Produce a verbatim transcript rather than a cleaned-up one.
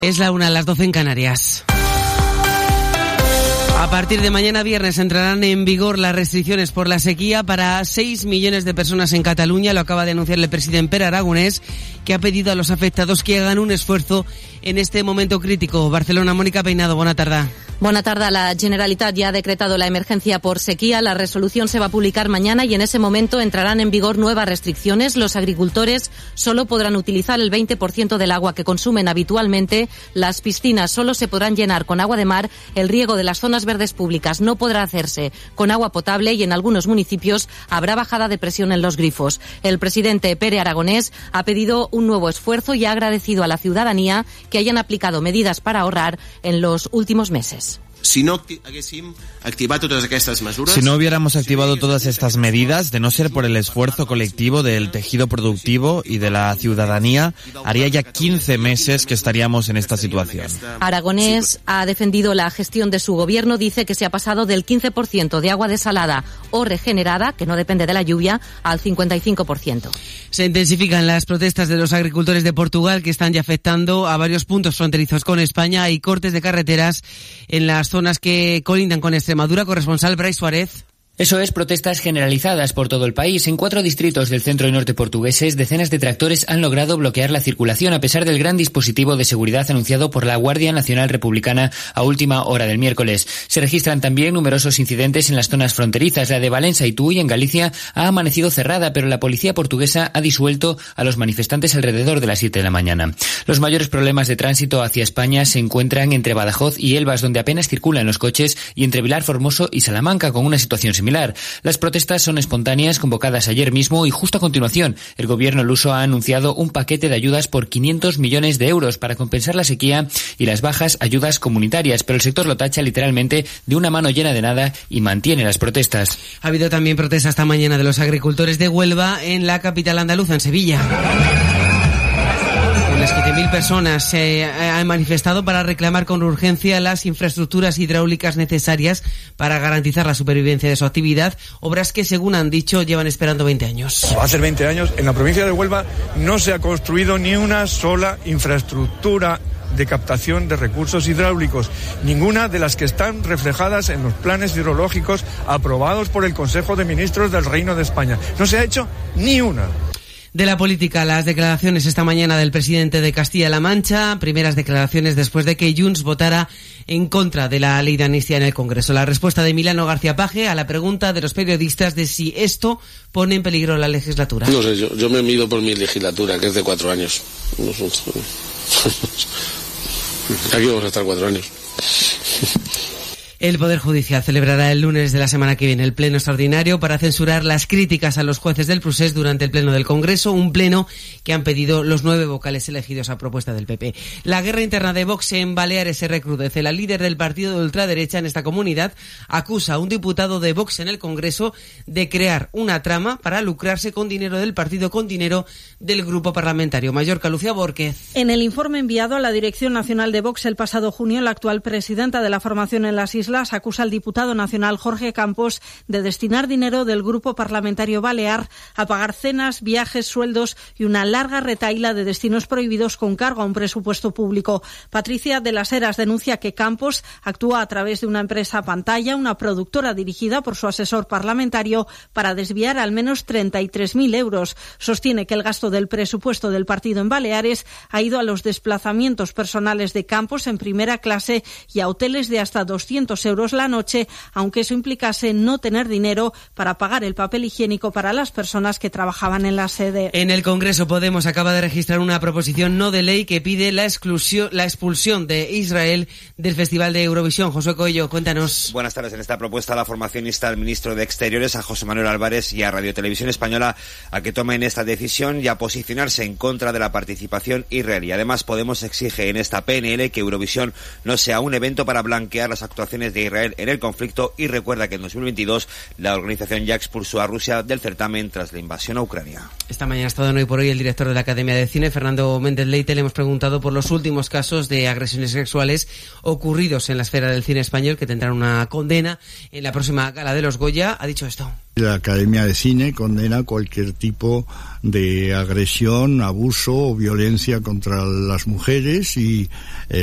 Es la una, a las doce en Canarias. A partir de mañana viernes entrarán en vigor las restricciones por la sequía para seis millones de personas en Cataluña. Lo acaba de anunciar el presidente Pere Aragonés, que ha pedido a los afectados que hagan un esfuerzo en este momento crítico. Barcelona, Mónica Peinado, buena tarde. Buena tarde. La Generalitat ya ha decretado la emergencia por sequía. La resolución se va a publicar mañana y en ese momento entrarán en vigor nuevas restricciones. Los agricultores solo podrán utilizar el veinte por ciento del agua que consumen habitualmente. Las piscinas solo se podrán llenar con agua de mar. El riego de las zonas verdes públicas no podrá hacerse con agua potable y en algunos municipios habrá bajada de presión en los grifos. El presidente Pere Aragonés ha pedido un nuevo esfuerzo y ha agradecido a la ciudadanía que hayan aplicado medidas para ahorrar en los últimos meses. Si no haguéssim activat totes aquestes mesures... Si no hubiéramos activado todas estas medidas, de no ser por el esfuerzo colectivo del tejido productivo y de la ciudadanía, haría ya quince meses que estaríamos en esta situación. Aragonés ha defendido la gestión de su gobierno, dice que se ha pasado del quince por ciento de agua desalada o regenerada, que no depende de la lluvia, al cincuenta y cinco por ciento. Se intensifican las protestas de los agricultores de Portugal, que están ya afectando a varios puntos fronterizos con España. Hay cortes de carreteras en las zonas que colindan con Extremadura. Corresponsal Brais Suárez. Eso es, protestas generalizadas por todo el país. En cuatro distritos del centro y norte portugueses, decenas de tractores han logrado bloquear la circulación a pesar del gran dispositivo de seguridad anunciado por la Guardia Nacional Republicana a última hora del miércoles. Se registran también numerosos incidentes en las zonas fronterizas. La de Valencia y Tui, en Galicia, ha amanecido cerrada, pero la policía portuguesa ha disuelto a los manifestantes alrededor de las siete de la mañana. Los mayores problemas de tránsito hacia España se encuentran entre Badajoz y Elvas, donde apenas circulan los coches, y entre Vilar Formoso y Salamanca, con una situación similar. Las protestas son espontáneas, convocadas ayer mismo, y justo a continuación el gobierno luso ha anunciado un paquete de ayudas por quinientos millones de euros para compensar la sequía y las bajas ayudas comunitarias, pero el sector lo tacha literalmente de una mano llena de nada y mantiene las protestas. Ha habido también protestas esta mañana de los agricultores de Huelva en la capital andaluza, en Sevilla. Unas quince mil personas se han manifestado para reclamar con urgencia las infraestructuras hidráulicas necesarias para garantizar la supervivencia de su actividad, obras que, según han dicho, llevan esperando veinte años. Hace veinte años, en la provincia de Huelva no se ha construido ni una sola infraestructura de captación de recursos hidráulicos, ninguna de las que están reflejadas en los planes hidrológicos aprobados por el Consejo de Ministros del Reino de España. No se ha hecho ni una. De la política, las declaraciones esta mañana del presidente de Castilla-La Mancha, primeras declaraciones después de que Junts votara en contra de la ley de amnistía en el Congreso. La respuesta de Milano García Paje a la pregunta de los periodistas de si esto pone en peligro la legislatura. No sé, yo, yo me mido por mi legislatura, que es de cuatro años. Aquí vamos a estar cuatro años. El Poder Judicial celebrará el lunes de la semana que viene el pleno extraordinario para censurar las críticas a los jueces del Procés durante el pleno del Congreso, un pleno que han pedido los nueve vocales elegidos a propuesta del P P. La guerra interna de Vox en Baleares se recrudece. La líder del partido de ultraderecha en esta comunidad acusa a un diputado de Vox en el Congreso de crear una trama para lucrarse con dinero del partido, con dinero del grupo parlamentario. Mallorca, Lucía Bórquez. En el informe enviado a la Dirección Nacional de Vox el pasado junio, la actual presidenta de la formación en las islas acusa al diputado nacional Jorge Campos de destinar dinero del grupo parlamentario balear a pagar cenas, viajes, sueldos y una larga retahíla de destinos prohibidos con cargo a un presupuesto público. Patricia de las Heras denuncia que Campos actúa a través de una empresa pantalla, una productora dirigida por su asesor parlamentario, para desviar al menos treinta y tres mil euros. Sostiene que el gasto del presupuesto del partido en Baleares ha ido a los desplazamientos personales de Campos en primera clase y a hoteles de hasta doscientos euros la noche, aunque eso implicase no tener dinero para pagar el papel higiénico para las personas que trabajaban en la sede. En el Congreso, Podemos acaba de registrar una proposición no de ley que pide la exclusión, la expulsión de Israel del Festival de Eurovisión. Josué Coello, cuéntanos. Buenas tardes. En esta propuesta, la formación insta al ministro de Exteriores, a José Manuel Álvarez, y a Radio Televisión Española a que tomen esta decisión y a posicionarse en contra de la participación israelí. Además, Podemos exige en esta P N L que Eurovisión no sea un evento para blanquear las actuaciones intereses de Israel en el conflicto y recuerda que en dos mil veintidós la organización ya expulsó a Rusia del certamen tras la invasión a Ucrania. Esta mañana ha estado en Hoy por Hoy el director de la Academia de Cine, Fernando Méndez Leite. Le hemos preguntado por los últimos casos de agresiones sexuales ocurridos en la esfera del cine español que tendrán una condena en la próxima gala de los Goya. Ha dicho esto. La Academia de Cine condena cualquier tipo de agresión, abuso o violencia contra las mujeres y eh,